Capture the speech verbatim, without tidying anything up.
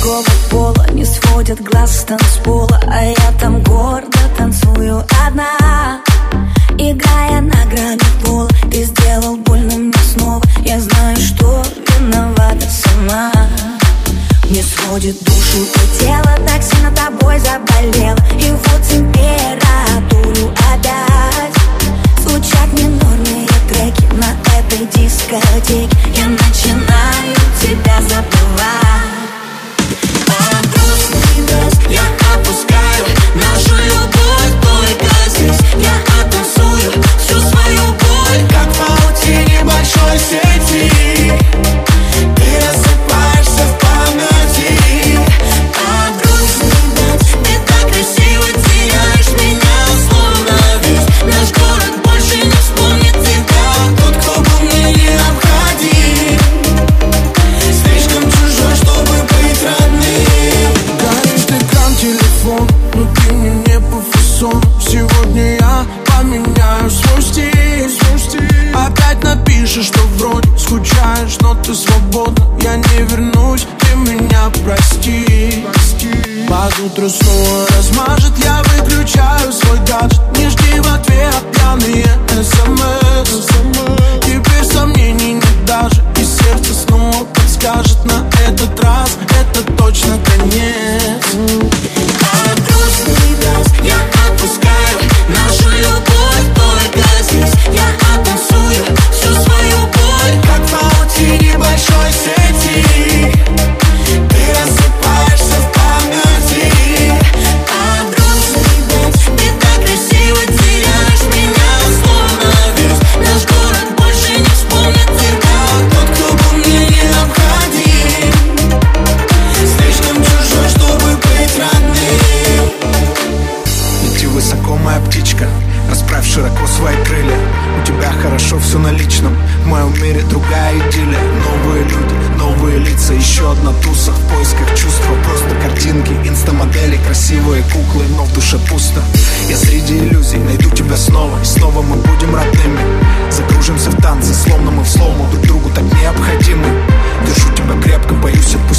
мужского пола не сводят глаз с танцпола, а я там гордо танцую одна, играя на грани пола. Ты сделал больно мне снова, я знаю, что виновата сама. Не сводит душу и тело, так сильно тобой заболела. И вот температуру опять звучат минорные треки на этой дискотеке. Я начинаю тебя забывать. А грустный дождь я опускаю нашу любовь только здесь. Я оттанцую всю свою боль, как в паутине большой сети. Ты рассыпаешься в памяти. А грустный дождь, ты так красиво теряешь меня, словно весь наш город больше не вспомнит тебя. Тот, кто был мне необходим, слишком чужой, чтобы быть родным. Горит экран телефон, но ты мне не по фасону. Сегодня я поменяю свой стиль, свой стиль. Опять напишешь, что вроде скучаешь, но ты свободна. Я не вернусь, ты меня прости, прости. Под утро снова размажет, я выключаю свой гаджет. Не жди в ответ пьяные смс. Теперь сомнений нет даже, и сердце снова подскажет: на этот раз это точно конец. А грустный дождь я отпускаю нашу любовь только здесь. Я оттанцую всю свою боль, как в паутине большой сети. Ты рассыпаешься в памяти. А грустный дождь, ты так красиво теряешь меня, словно весь наш город больше не вспомнит тебя. Тот, кто был мне необходим, слишком чужой, чтобы быть родным. Лети высоко, моя птичка, расправь широко свои крылья. У тебя хорошо все на личном, в моем мире другая идиллия. Новые люди, новые лица, еще одна туса в поисках чувства. Просто картинки, инстамодели, красивые куклы, но в душе пусто. Я среди иллюзий найду тебя снова, и снова мы будем родными. Закружимся в танце, словно мы в слому, друг другу так необходимы. Держу тебя крепко, боюсь отпустить.